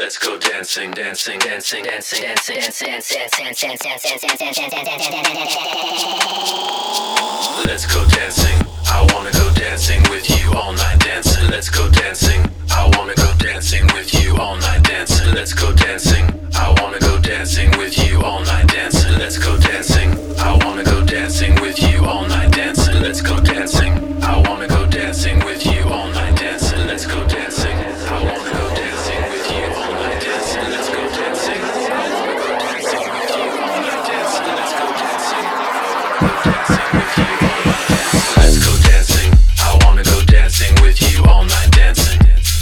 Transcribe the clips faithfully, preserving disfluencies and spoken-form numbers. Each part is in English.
Let's go dancing, dancing, dancing, dancing, dancing, dancing, dancing, dancing, dancing, dancing. Let's go dancing. I wanna go dancing with you all night dancing. Let's go dancing. I wanna go dancing with you all night dancing. Let's go dancing. I wanna go dancing with you all night dancing. Let's go dancing. I wanna go dancing with you all night dancing. Let's go dancing. I wanna go dancing with you all night dancing. Let's go dancing. I wanna go dancing with you all night dancing. Let's go dancing. I wanna go dancing with you all night dancing. Let's go dancing. Dancing with you all night dancing. Let's go dancing. I wanna go dancing with you all night dancing.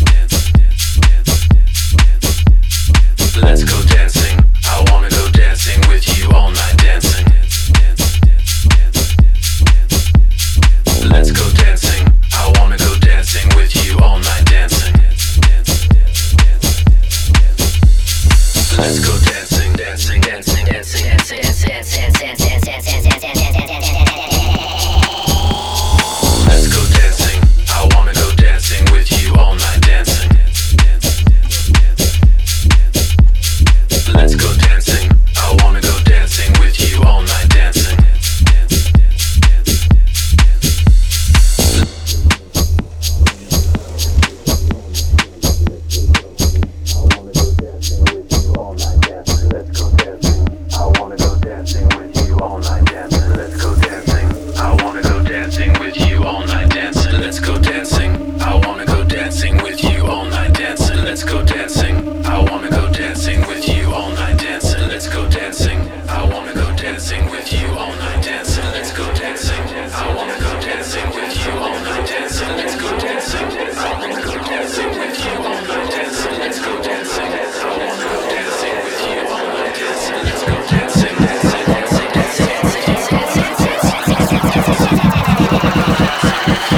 Let's go dancing. I wanna go dancing with you all night dancing. Let's go dancing. I wanna go dancing with you all night dancing. Let's go dancing, dancing, dancing, dancing, dancing, dancing, dancing, dancing, dancing, dancing, dancing. Let's go dancing. I wanna go dancing with you all night dancing. Let's go dancing. I wanna go dancing with you all night dancing. Let's go dancing.